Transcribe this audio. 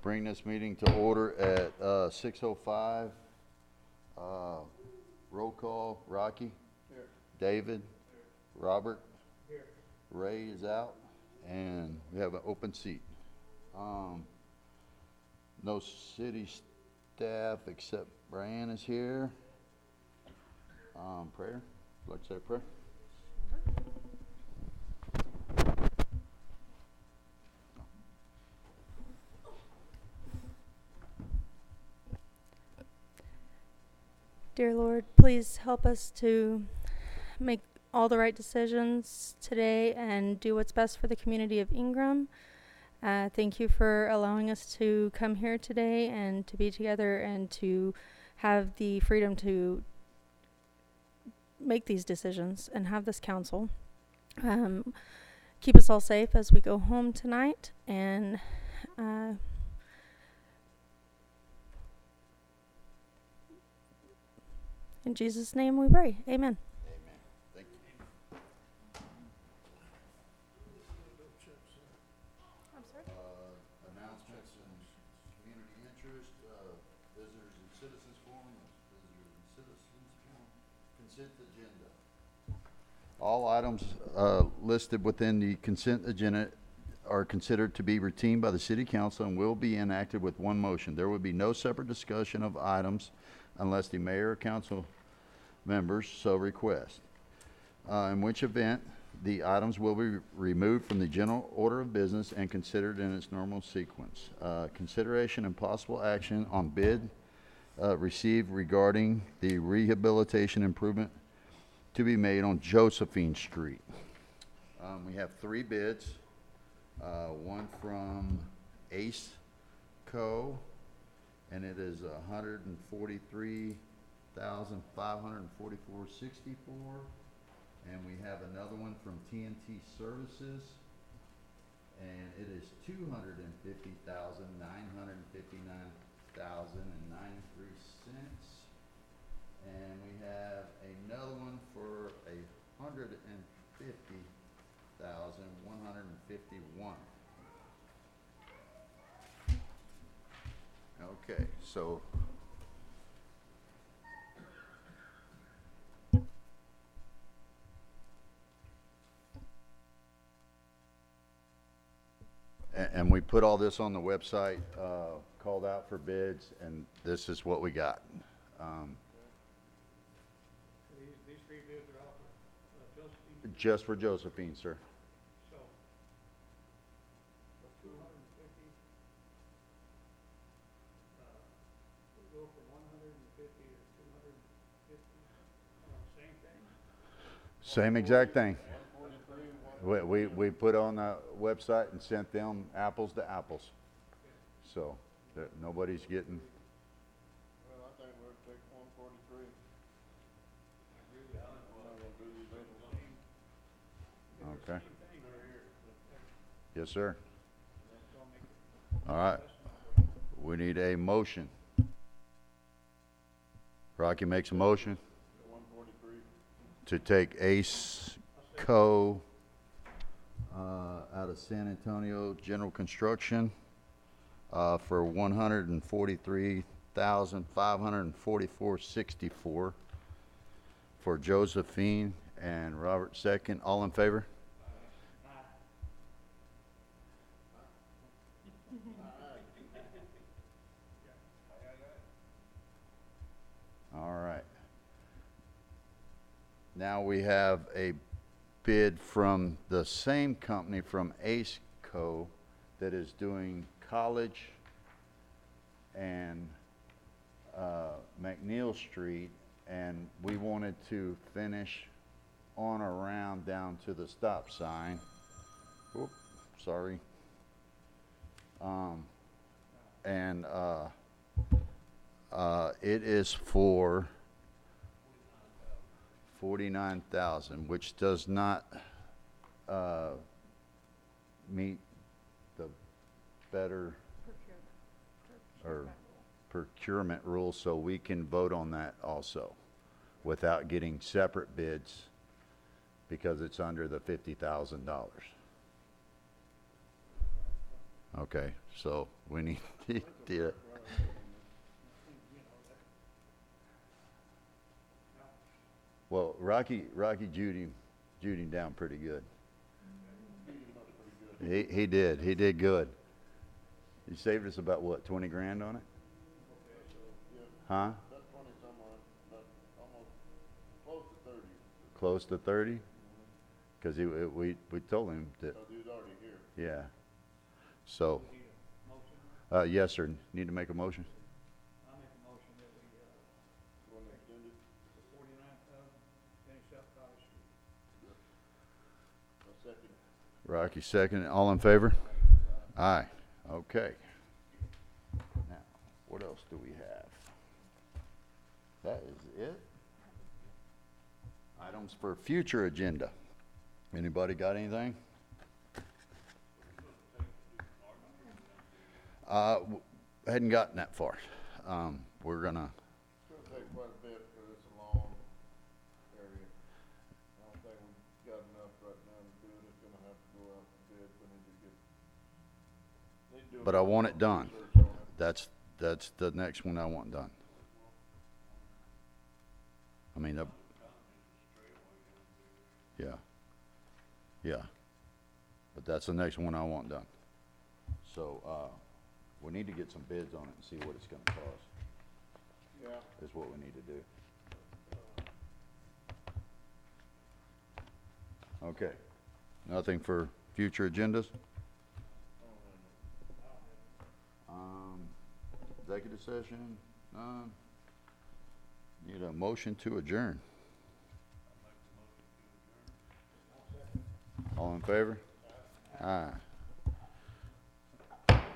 bring this meeting to order at 6:05. Roll call, Rocky. Here. David. Here. Robert. Here. Ray is out, and we have an open seat. No city staff except Brian is here. Prayer. Would you like to say a prayer? Dear Lord, please help us to make all the right decisions today and do what's best for the community of Ingram. Thank you for allowing us to come here today and to be together and to have the freedom to make these decisions and have this council. Keep us all safe as we go home tonight, and in Jesus' name we pray. Amen. Amen. Thank you. I'm sorry? Announcements and community interest, visitors and citizens forum, consent agenda. All items listed within the consent agenda are considered to be routine by the City Council and will be enacted with one motion. There will be no separate discussion of items unless the mayor or council members so request. In which event, the items will be removed from the general order of business and considered in its normal sequence. Consideration and possible action on bid received regarding the rehabilitation improvement to be made on Josephine Street. We have 3 bids. One from Ace Co., and it is $143,544.64. And we have another one from TNT Services, and it is $250,959.93. And we have another one for $150,151. Okay, so and we put all this on the website, called out for bids, and this is what we got. These 3 bids are out for Josephine? Just for Josephine, sir. So, 250, we go from 150 to 250, same thing? Same exact thing. We put on the website and sent them apples to apples. So that nobody's getting. Well, I think we'll take 143. Okay. Yes, sir. All right. We need a motion. Rocky makes a motion 143. to take Ace Co. Out of San Antonio General Construction for $143,544.64 for Josephine and Robert second. All in favor? All right. Now we have a bid from the same company from Ace Co. that is doing College and McNeil Street, and we wanted to finish on around down to the stop sign. Whoop, sorry. And it is for $49,000, which does not meet the better procurement rules, so we can vote on that also without getting separate bids because it's under the $50,000. Okay, so we need to do it. Well, Rocky Judy him down pretty good. He did good. He saved us about what, 20 grand on it? Huh? That's 20 somewhere, but almost close to 30. Close to 30? Because we told him that, So he was already here. yeah. So, Need a motion? yes, sir. Need to make a motion? I make a motion that we, When they extended, the 49,000, finish up College Street. a second. Rocky second. All in favor? Aye. Okay. Now, what else do we have? That is it. Items for future agenda. Anybody got anything? Hadn't gotten that far. We're gonna, It's gonna take quite a bit, because it's a long area. I don't think we've got enough right now to do it. It's gonna have to go out to bid. We need to do a but I want it done. research on it. That's the next one I want done. I mean, yeah. But that's the next one I want done. So, we need to get some bids on it and see what it's gonna cost, Yeah. is what we need to do. Okay. Nothing for future agendas? Executive session, none. Need a motion to adjourn. All in favor? Aye.